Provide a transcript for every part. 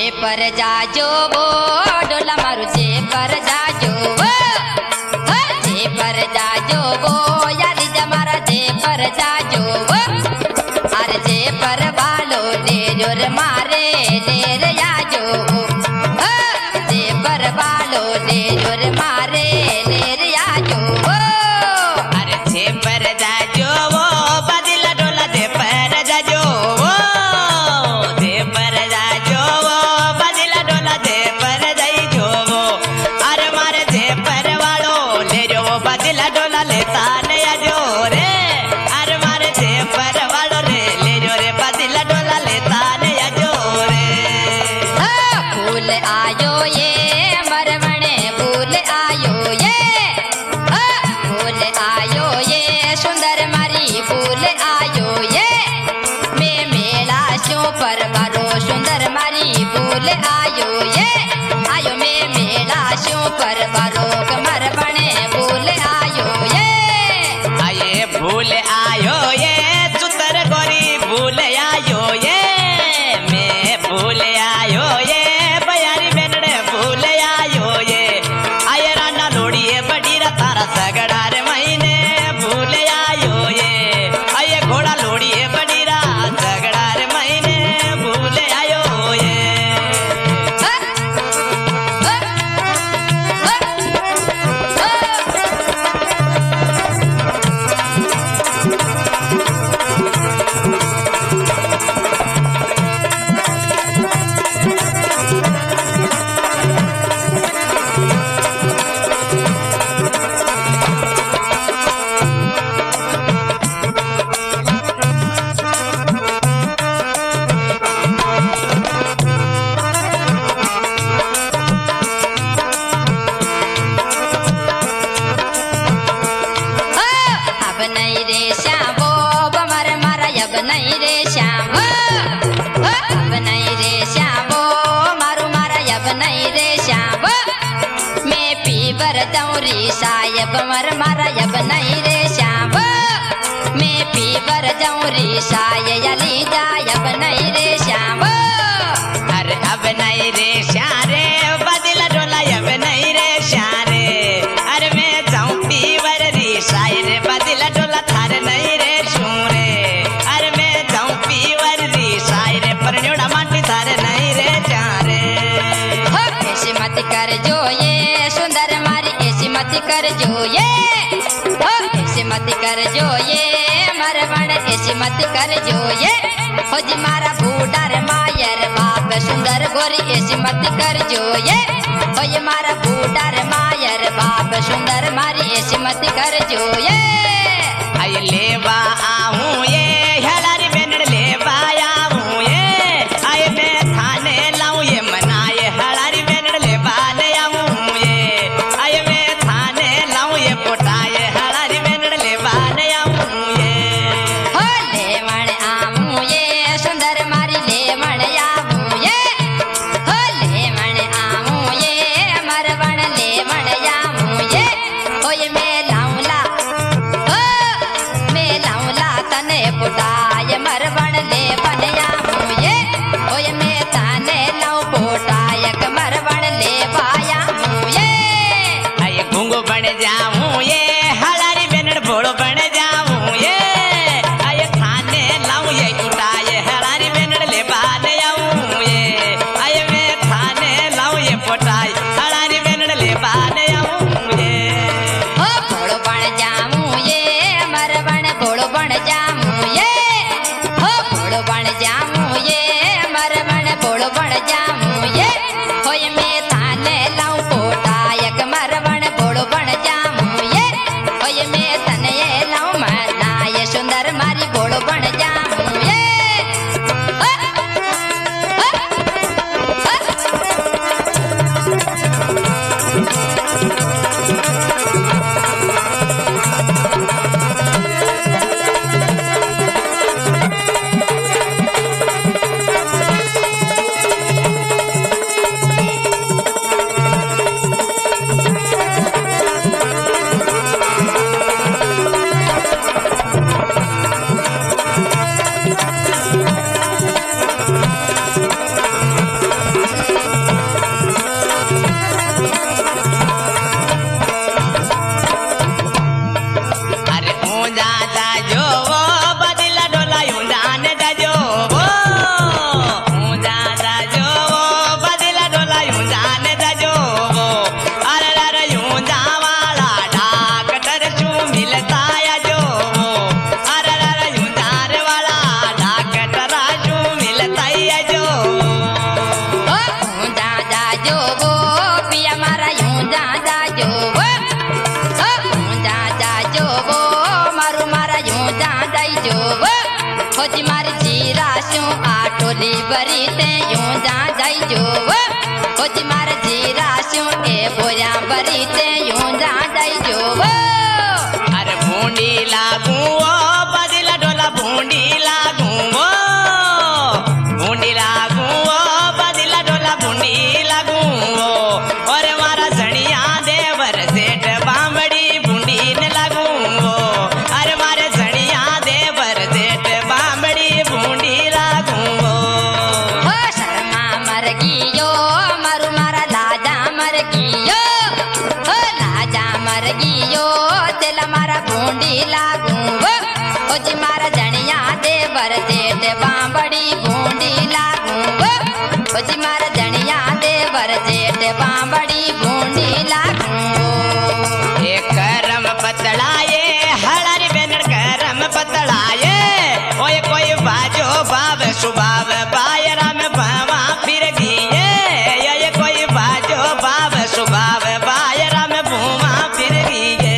पर जाजो वो डोला मारू जे पर जाजो वो जे पर जाजो वो याद जमारा जे पर जाजो वो अरे जे पर बालो दे जोर मारे देर याजो जे पर बालो दे जोर मारे देर याजो अरे जे पर जाजो वो बदला डोला जे पर जाजो वो जे पर जाजो वो बदला डोला जे पर जाजो वो अरे मारे जे पर वालो ले जो वो बदला डोला लेता नया जो रे अरे मारे जे पर वालो रे ले जो रे बदला डोला लेता नया जो रे फूल आयो ये मरवणे फूल आयो ये फूल आयो ये सुंदर मारी फूल आयो ये मैं मेला शो पर बारो सुंदर मारी फूल आयो ये आयो मैं मेला शो पर बारो मरवणे फूल आयो ये आये भूल आयो ये चुतर गोरी भूल आयो ये मैं भूल आयो ये बयारी बेनड़े भूल आयो ये आये राना लोड़िए बड़ी तारा सगड़ा रे महीने भूल आयो ये आये घोड़ा लोड़िए बड़ी सगड़ा रे महीने भूल आयो ये अब नहीं रे श्यामो बमर मारा अब नहीं रे श्यामो अब नहीं रे श्यामो मारू मारा अब नहीं रे श्यामो मैं पीवर दौरी सायब मर मारा अब नहीं रे श्यामो मैं पीवर दौरी साय यली जाय अब नहीं रे श्यामो अरे अब नहीं रे श्यारे बदला डोला अब नहीं रे श्यारे अरे मैं जाऊं पीवर री शायर बदला डोला थार नहीं रे शूरे अरे मैं जाऊं पीवर री शायर पर न्योड़ा माटी थार नहीं रे चारे हो ऐसी मत कर जो ये सुंदर मारी ऐसी मत कर जो ये हो ऐसी मत कर जो ये मरवण ऐसी मत कर जो ये हो जी मारा बूढ़ा मायर बाप सुंदर गोरी ऐसी मत कर जो ये हो ये मारा बूढ़ा मायर बाप सुंदर मारी ऐसी मत कर जो ये आये लेवा आऊं ये हेलारी बेनड़ लेवा आऊं ये आये मैं थाने लाऊं ये मनाए हलारी बेनड़ लेवा ले आऊं ये आये मैं थाने लाऊं ये पोटाए हलारी बेनड़ लेवा ले आऊं ये हो लेवण आमू ये सुंदर मारी लेवण आमू ये हो लेवण आमू पीवरी ते यूं जा जाई जो ओ जी मार जीरा स्यू ए बोया बरी ते यूं जा जाई जो अरे भूंडी लागू ओ बदिला डोला भूंडी लागू ओ भूंडी लागू ओ बदिला डोला भूंडी लागू ओ और मारा जणिया देवर सेठ बामड़ी भूंडी न लागू ओ अरे मारे जणिया देवर सेठ बामड़ी भूंडी लागू ओ हो शर्मा मर गियो मरु मारा लाजा मर गियो हो लाजा मर गियो तेला मारा भूंडी लागू ओ जी मारा जणिया देवर जेठ बांबड़ी भूंडी लागू ओ जी मारा जणिया देवर जेठ बांबड़ी भूंडी लागू ये करम पतलाए हळारी बेनर करम पतलाए ओए कोई बाजो बाब सुबाब बायरा में भावा फिर गिए ये कोई बाजो बाब सुबाब बायरा में भूमा फिर गिए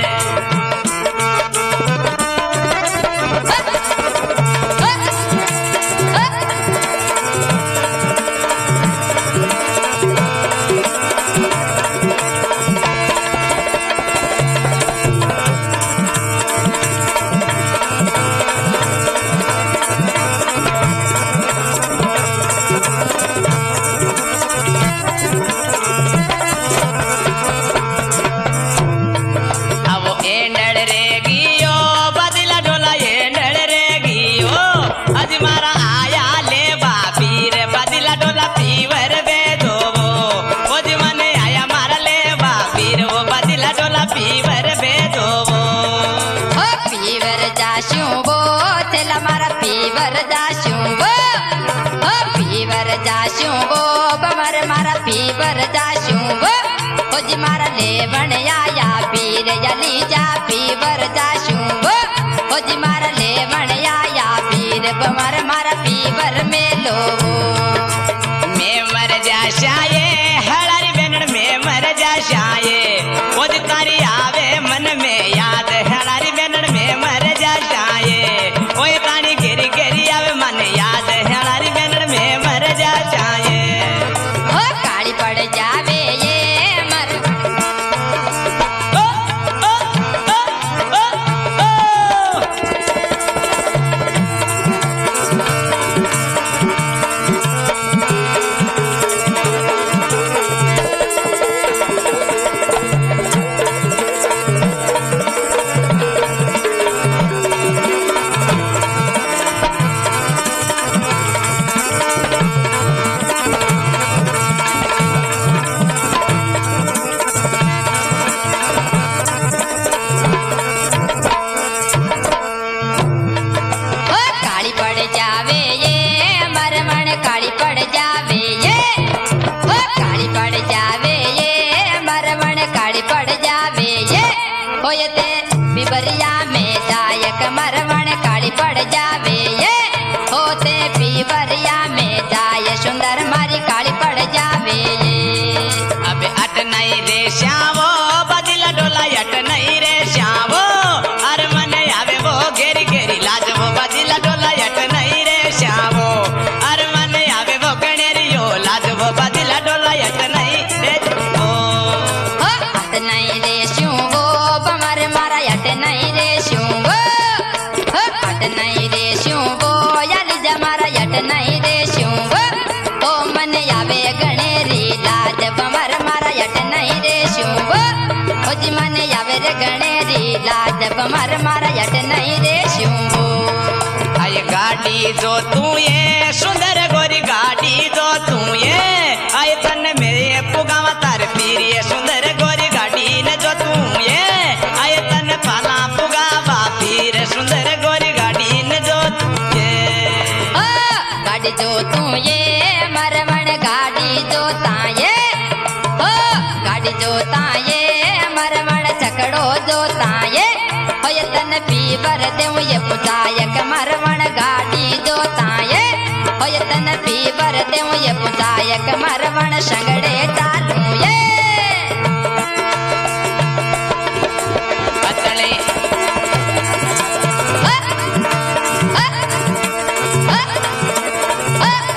अब एंडल रे गियो बदला डोला एंडल रे गियो अज मारा आया ले बापीर बदला डोला पीवर बे दोवो ओज मने आया मारा ले बापीर वो बदला डोला पीवर बे दोवो हो पीवर जाशू वो तेला मारा पीवर जाशू वो हो पीवर जाशू वो बमर मारा पीवर जाशू वो ओ जी मारा लेवण आया पीर यली जा पीवर जाशू वो ओ जी मारा लेवण आया पीर बमर मारा पीवर मेलो मैं मर जा शाये हड़ारी बेनड़ में मर जा शाये ओज तारी आवे मन में याद हड़ारी बेनड़ में मर जा शाये ओए तानी गिरी गिरी आवे मन याद हड़ारी बेनड़ में मर जा शाये हो काली पड़ जावे ये मर ओ ओ ओ ओ ओ हो काली पड़ जावे ये मरमण काली पड़ जावे ये हो काली पड़ जावे ये मरमण काली पड़ जावे ये होयते बिबरिया में दायक मरमण काली पड़ जावे ये होते बिबरिया में दाय सुंदर मारी काली पड़ जावे ये अबे अट नहीं रे श्यामो बदिला डोला अट नहीं रे श्यामो अरे मन आवे वो घेरी घेरी लाज वो बदिला डोला अट नहीं रे श्यामो अरे मन आवे वो गणेरियो लाज वो बदिला डोला अट नहीं रे ओ हो अट नहीं रे शू वो बमर मारा अट नहीं रे शू वो हो अट नहीं रे शू वो याली जमारा अट नहीं रे शू वो ओ मन आवे गणेरी लाज बमर मारा अट नहीं रे शू वो ओ जी मन आवे रे गणेरी लाज बमर मारा अट नहीं रे शू वो आये गाड़ी जो तू ये सुंदर गोरी गाड़ी जो तू ये आये तन मेरे पुगावा तार पीर ये सुंदर गोरी गाड़ी न जो तू ये आये तन पाला पुगावा पीर सुंदर गोरी गाड़ी न जो तू ये ओ गाड़ी जो तू ये मरमण गाड़ी जो ताये हो गाड़ी जो ताये मरमण चकड़ो जो ताये हो ये तन पीवर देव ये पुजायक मरमण गाड़ी जो ताये हो ये तन पीवर देव ये पुजायक मरमण संगड़े चालू ये पतले हो, हो, हो, हो,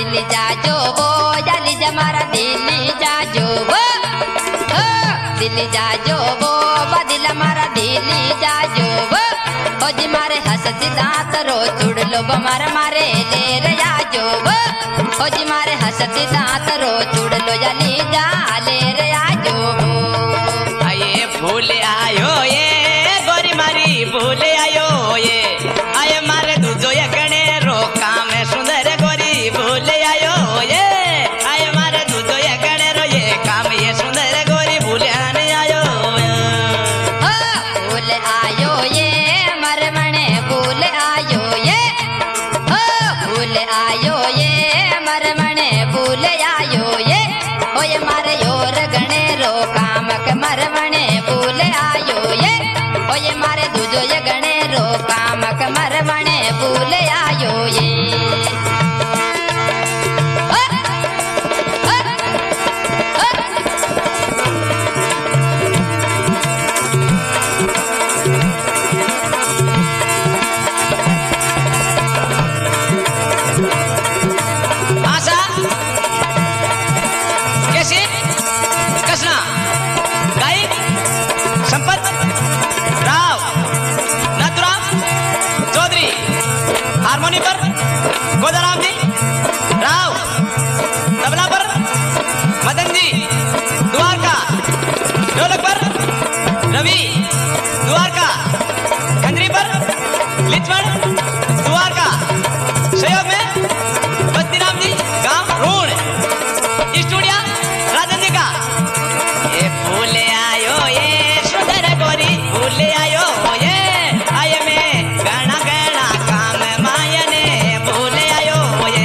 दिल्ली जाजो वो जाली जमारा दिल्ली जाजो वो दिल्ली जाजो वो बदिल मारा दिल्ली जाजो वो ओ जी मारे हंसती दांत रो चुड़ लो बमार मारे ले रया जो वो ओ जी मारे हंसती दांत रो चुड़ लो जाली जा ले रया जो वो आये फूल आयो ये गोरी मारी फूल आयो ये आये मारे दूजो ये गणे रो काम सुंदर गोरी फूल आयो ये आये मारे दूजो ये गणे रो ये काम ये सुंदर गोरी फूल आने आयो फूल आयो ये मरमणे फूल आयो ये फूल आयो ये मरमणे फूल आयो ये ओ ये मारे योर गणे रो कामक मरमणे फूल आयो ये ओ ये मारे दूजो ये गणे रो कामक मरमणे फूल आयो ये आशा कैसे कसना गायक संपत राव नाथुराम चौधरी हारमोनी पर गोदाराम जी राव तबला पर मदन जी द्वारका ढोलक पर रवि द्वारका खंजरी पर लिचमण द्वारका सहयोग में बद्रीराम जी गांव रोड स्टूडियो राजन जी का ये फूल आयो ये सुंदर गोरी फूल आयो ये आये में गणा गणा काम मायने फूल आयो ये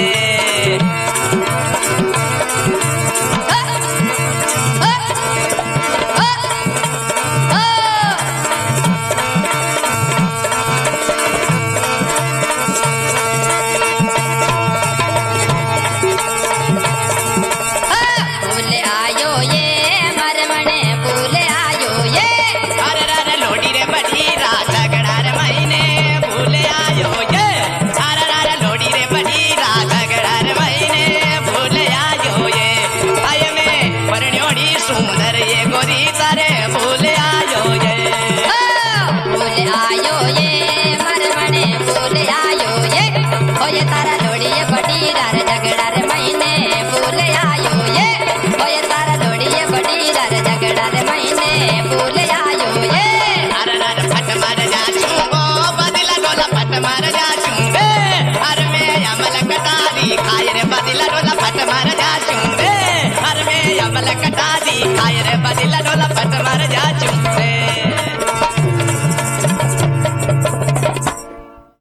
फूल आयो ये मरमणे फूल आयो ये अरे रे लोडी रे बड़ी राजा गड़ार महीने फूल आयो ये अरे रे लोडी रे बड़ी राजा गड़ार महीने फूल आयो ये आये में परण्योड़ी सुंदर ये गोरी तारे फूल आयो ये फूल आयो ये मरमणे फूल आयो ये ओ ये तारा लोड़ी ये बड़ी रार झगड़ा रे महीने फूल आयो ये ओ ये तारा लोड़ी ये बड़ी रार झगड़ा रे महीने फूल